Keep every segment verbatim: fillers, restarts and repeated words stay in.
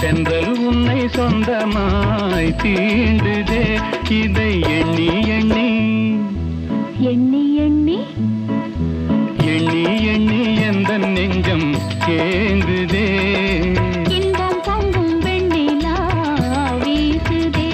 தென்றல் உன்னை சொந்தமாய் தீண்டுதே இதை எண்ணி எண்ணி எண்ணி எண்ணி எண்ணி எண்ணி எந்த நெஞ்சம் ஏங்குதே இன்பம் பொங்கும் வெண்ணிலா வீசுதே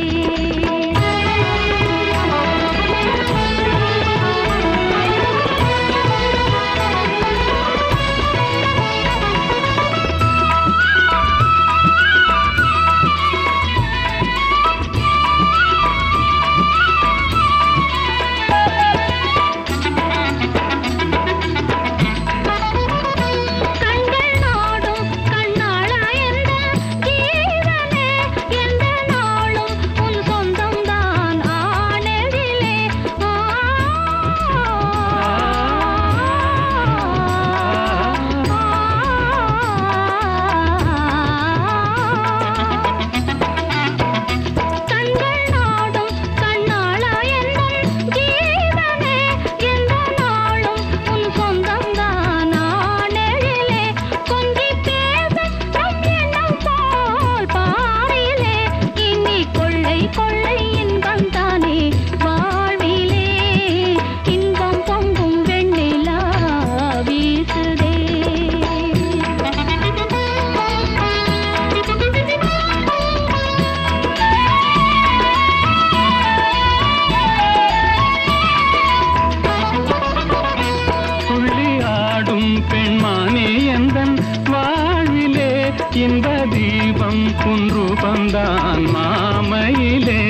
இன்ப தீபம் குன்று பந்தான் மாமையிலே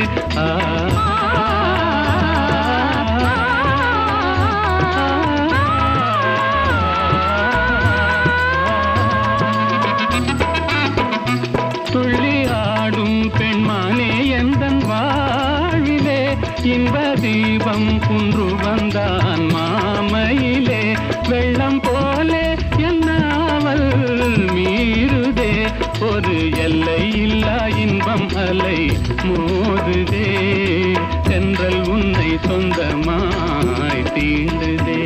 துள்ளி ஆடும் பெண்மானே எந்தன் வாழ்விலே இன்ப தீபம் குன்று வந்தான் மாமையிலே வெள்ளம் போலே என்னாவல் மீறுதே ஒரு எல்லை இல்லா இன்பம் அலை மோதுதே தென்றல் உன்னை சொந்தமாய் தீண்டுதே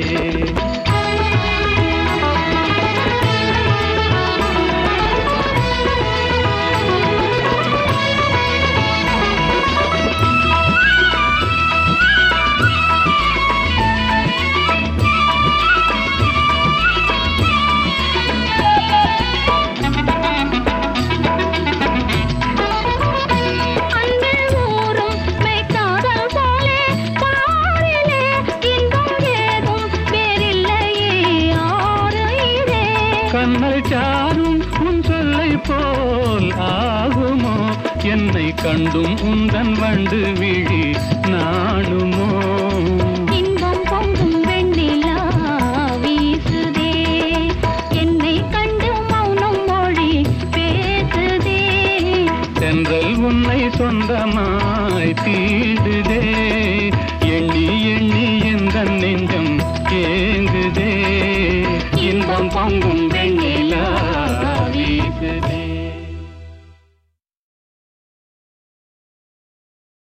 கண்ணல் சாரும் உன் சொல்லை போல் ஆகுமோ என்னை கண்டும் உந்தன் வண்டு விழி நாணுமோ இன்பம் பொங்கும் வெண்ணிலா வீசுதே என்னை கண்டு மௌனம் மொழி பேசுதே தென்றல் உன்னை சொந்தமாய் தீண்டுதே எண்ணி எண்ணி எந்த நெஞ்சம் ஏங்குதே இன்பம் பொங்கும்